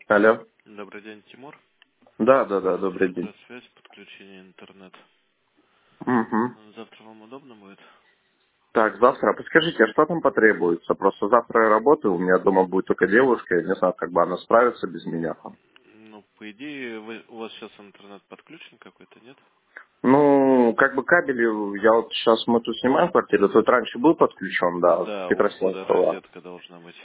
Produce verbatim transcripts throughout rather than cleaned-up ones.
Алло. Добрый день, Тимур. Да, да, да, добрый день. Связь, подключение интернет. Угу. Завтра вам удобно будет? Так, завтра, а подскажите, а что там потребуется? Просто завтра я работаю, у меня дома будет только девушка, я не знаю, как бы она справится без меня там. Ну, по идее, вы, у вас сейчас интернет подключен какой-то, нет? Ну, как бы кабели, я вот сейчас мы тут снимаем квартиру, тут раньше был подключен, да, с Да, у входа Петросянского. розетка должна быть.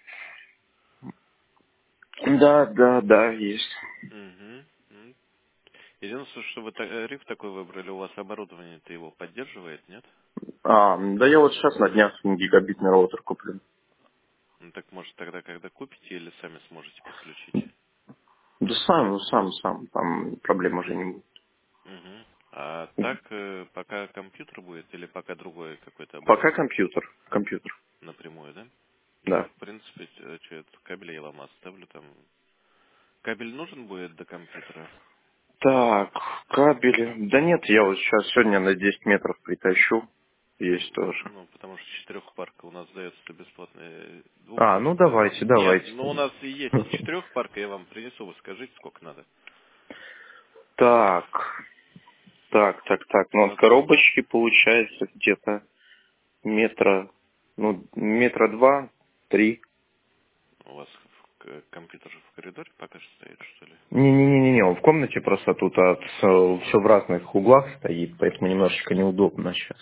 Да, да, да, есть. Угу. Единственное, что вы тариф такой выбрали, у вас оборудование-то его поддерживает, нет? А, да я вот сейчас на днях гигабитный роутер куплю. Ну, так может тогда, когда купите, или сами сможете подключить? Да сам, ну сам, сам, там проблем уже не будет. Угу. А так, э, пока компьютер будет, или пока другое какое-то Пока оборудование? компьютер, компьютер, Напрямую, да? Ну, да. в принципе, э, что это, кабель я вам оставлю там. Кабель нужен будет до компьютера? Так, кабели. Да нет, я вот сейчас сегодня на десять метров притащу. Есть тоже. Ну, потому что четырехпарка у нас дается бесплатная А, ну двухпарка. давайте, Нет, давайте. ну у нас и есть и четырехпарка, я вам принесу, вы скажите, сколько надо. Так, так, так, так. Ну, от За- коробочки получается где-то метра, ну, метра два, три. У вас в- к- компьютер в коридоре пока что стоит, что ли? Не-не-не-не, он в комнате просто тут все в разных углах стоит, поэтому немножечко неудобно сейчас.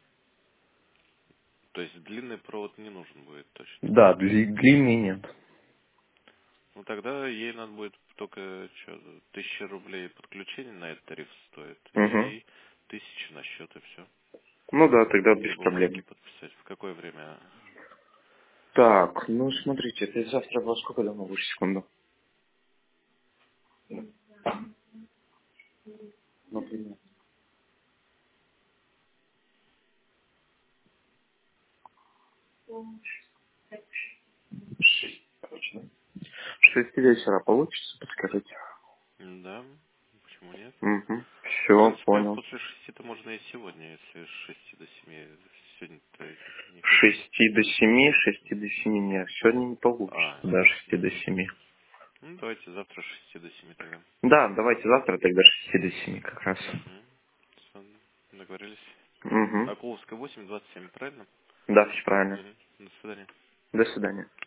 То есть длинный провод не нужен будет точно. Да, дли- длинный нет. Ну тогда ей надо будет только что, тысяча рублей подключение на этот тариф стоит Угу. и тысяча на счет и все. Ну да, тогда И без бумажки проблем. подписать. В какое время? Так, ну смотрите, это завтра во сколько давно будет, секунду? Например. Шесть, короче, да? Шесть вечера получится, подскажите? Да, почему нет? Угу. В Все, принципе, понял. после шести-то можно и сегодня, если с шести до семи. Сегодня-то не С хотите? шести до семи, с шести до семи нет. Сегодня не получится, А, да, с шести до мгм. семи. Ну, давайте завтра с шести до семи тогда. Да, давайте завтра тогда с шести до семи как раз. Угу. Всё, договорились. Угу. Акуловская восемь, двадцать семь, правильно? Да, все правильно. Угу. До свидания. До свидания.